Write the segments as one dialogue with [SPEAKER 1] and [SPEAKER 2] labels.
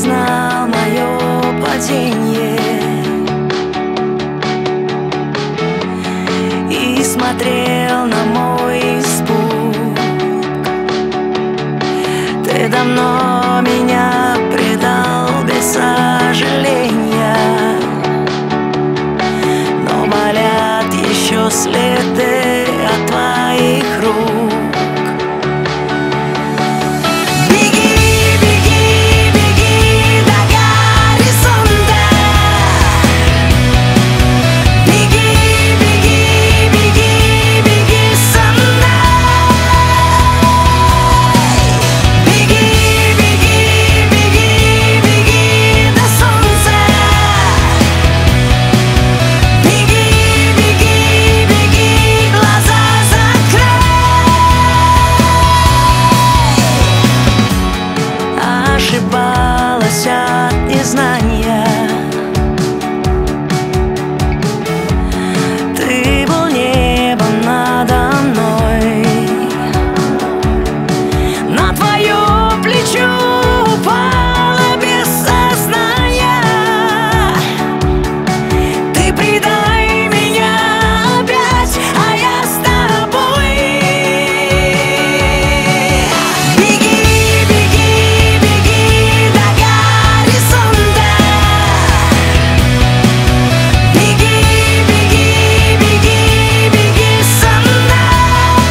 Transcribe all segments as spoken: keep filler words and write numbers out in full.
[SPEAKER 1] знал мое падение и смотрел на мой испуг. Ты давно меня предал без сожаления, но болят еще следы от твоих рук. Ошибалась от незнания. Ты был небом надо мной. На твое плечо упала без сознания. Ты предай меня опять, а я с тобой. Беги, беги, беги до горизонта. Беги, беги, беги, беги со мной.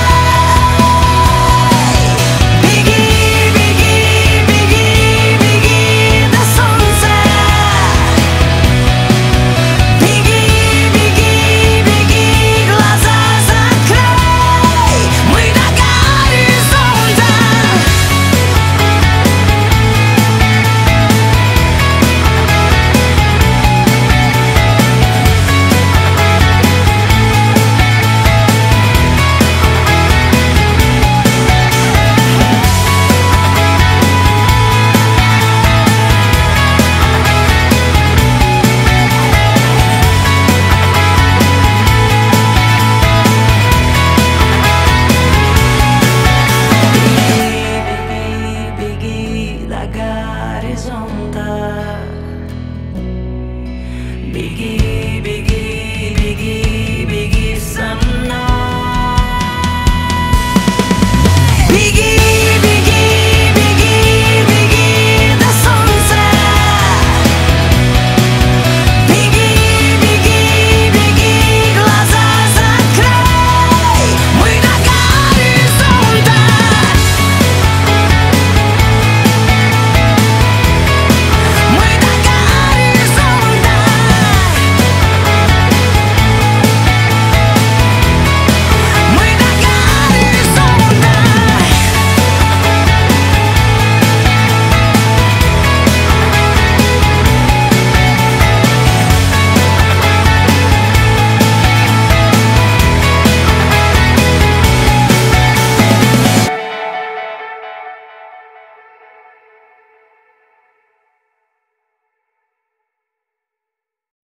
[SPEAKER 1] Беги, беги, беги, беги до солнца. Беги, беги, беги, глаза закрой. Мы до горизонта. Беги, беги до горизонта. Беги, беги, беги.